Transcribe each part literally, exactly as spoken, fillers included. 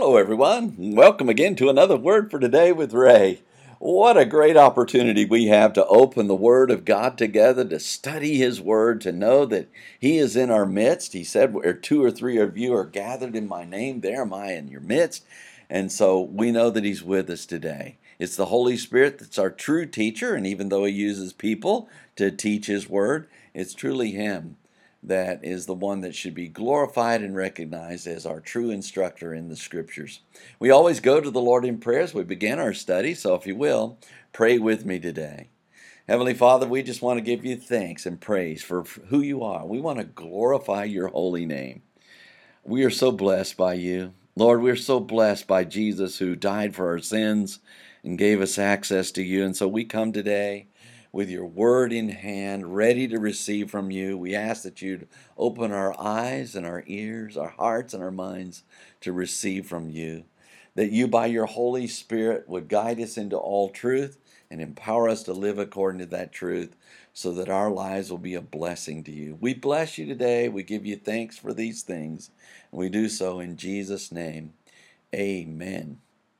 Hello, everyone. Welcome again to another Word for Today with Ray. What a great opportunity we have to open the Word of God together, to study His Word, to know that He is in our midst. He said, where two or three of you are gathered in my name, there am I in your midst. And so we know that He's with us today. It's the Holy Spirit that's our true teacher, and even though He uses people to teach His Word, it's truly Him that is the one that should be glorified and recognized as our true instructor in the Scriptures. We always go to the Lord in prayer as we begin our study, so if you will, pray with me today. Heavenly Father, we just want to give you thanks and praise for who you are. We want to glorify your holy name. We are so blessed by you. Lord, we're so blessed by Jesus who died for our sins and gave us access to you. And so we come today with your word in hand, ready to receive from you. We ask that you'd open our eyes and our ears, our hearts and our minds to receive from you. That you, by your Holy Spirit, would guide us into all truth and empower us to live according to that truth so that our lives will be a blessing to you. We bless you today. We give you thanks for these things. And we do so in Jesus' name. Amen.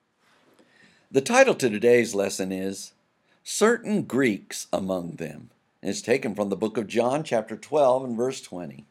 The title to today's lesson is Certain Greeks Among Them. And it's taken from the book of John, chapter twelve, and verse twenty.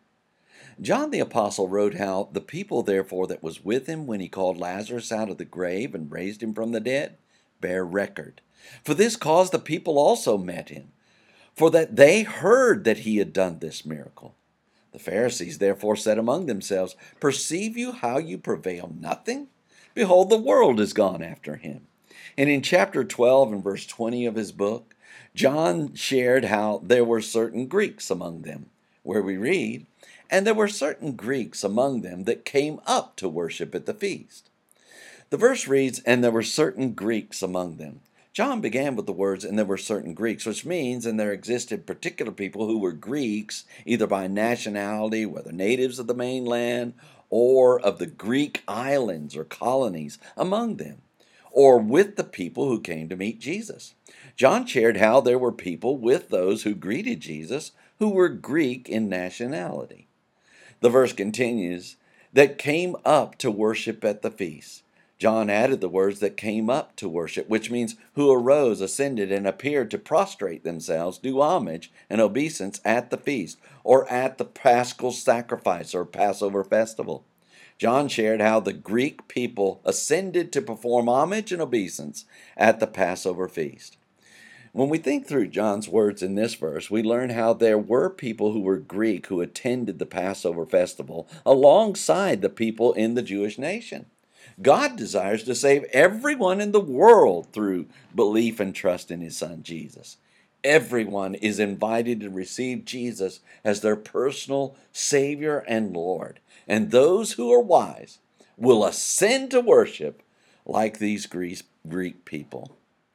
John the Apostle wrote how the people, therefore, that was with him when he called Lazarus out of the grave and raised him from the dead, bear record. For this cause the people also met him, for that they heard that he had done this miracle. The Pharisees therefore said among themselves, Perceive you how you prevail nothing? Behold, the world is gone after him. And in chapter twelve and verse twenty of his book, John shared how there were certain Greeks among them, where we read, And there were certain Greeks among them that came up to worship at the feast. The verse reads, And there were certain Greeks among them. John began with the words, and there were certain Greeks, which means, and there existed particular people who were Greeks, either by nationality, whether natives of the mainland, or of the Greek islands or colonies among them, or with the people who came to meet Jesus. John shared how there were people with those who greeted Jesus who were Greek in nationality. The verse continues, that came up to worship at the feast. John added the words that came up to worship, which means who arose, ascended, and appeared to prostrate themselves, do homage and obeisance at the feast, or at the paschal sacrifice or Passover festival. John shared how the Greek people ascended to perform homage and obeisance at the Passover feast. When we think through John's words in this verse, we learn how there were people who were Greek who attended the Passover festival alongside the people in the Jewish nation. God desires to save everyone in the world through belief and trust in His Son, Jesus. Everyone is invited to receive Jesus as their personal Savior and Lord. And those who are wise will ascend to worship like these Greek people.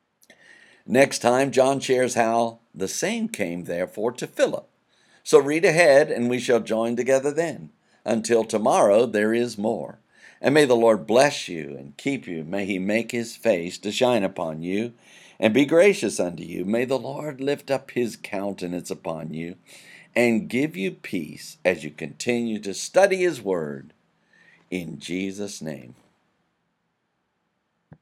Next time, John shares how the same came, therefore, to Philip. So read ahead, and we shall join together then. Until tomorrow, there is more. And may the Lord bless you and keep you. May He make His face to shine upon you and be gracious unto you. May the Lord lift up His countenance upon you and give you peace as you continue to study His Word. In Jesus' name.